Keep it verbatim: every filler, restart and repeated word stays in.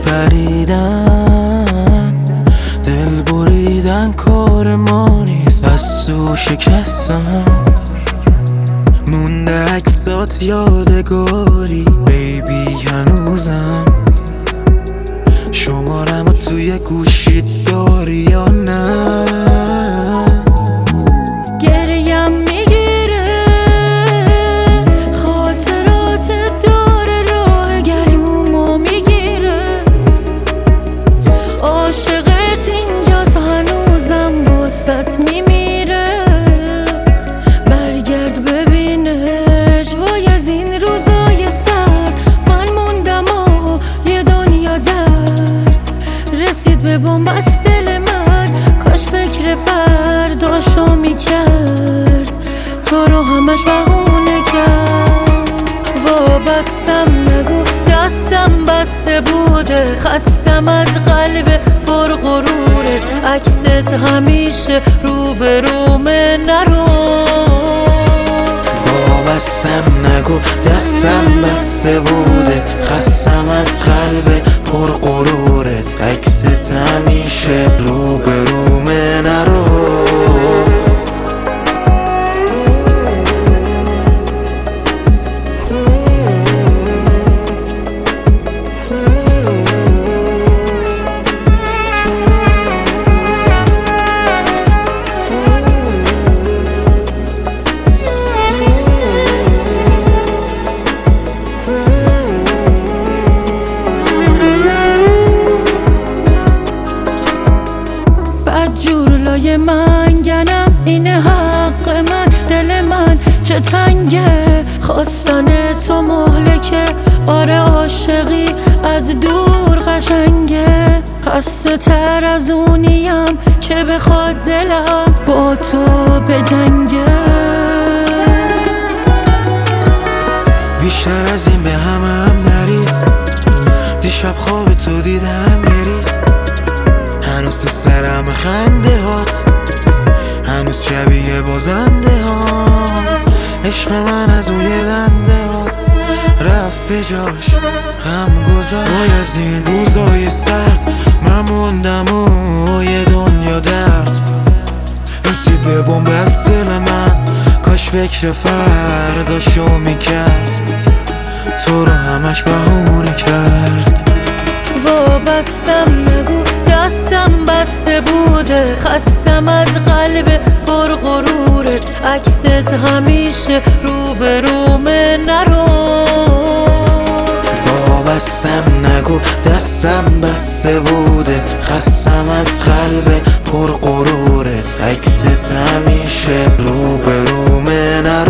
پریدن دل بریدن کار ما نیست، از تو شکستم مونده عکسات یادگاری بیبی هنوزم. شمارمو توی گوشیت داری یا نه؟ گریم میگیره خاطرات داره راه گلومو میگیره، عاشقت اینجاست هنوزم واسط میمیره. برگرد ببینش وای از این روزای سر، من موندم و یه دنیا درد رسید به بن‌بست دل من. کاش فکر فرداشو میکرد تو رو همش بهونه کرد. وابستم نگو دستم بسته بوده، خستم از قلب پر غرورت، عکست همیشه روبرومه نرو. وابستم نگو دستم بسته بوده، خستم از قلب پر غرورت، عکست همیشه روبرومه نرو. جور لای منگنم اینه حق من، دل من چه تنگه خواستن تو مهلکه. آره عاشقی از دور قشنگه، خسته تر از اونیم که بخواد دلم با تو بجنگه. بیشتر از این به هم هم نریز، دیشب خواب تو دیدم یریز، هنوز تو سرم خنده هات، هنوز شبیه بازنده ها. عشق من از اون یه دنده هاست رفت به جاش غم گذاشت. وای از این روزای سرد من موندم و یه دنیا درد رسید به بن‌بست دل من. کاش فکر فرداشو میکرد تو رو همش بهونه کرد. وابستم نگو دستم بسته بوده، خستم از قلب پر غرورت، عکست همیشه روبرومه نرو. وابستم نگو دستم بسته بوده، خستم از قلب پر غرورت، عکست همیشه روبرومه نرو.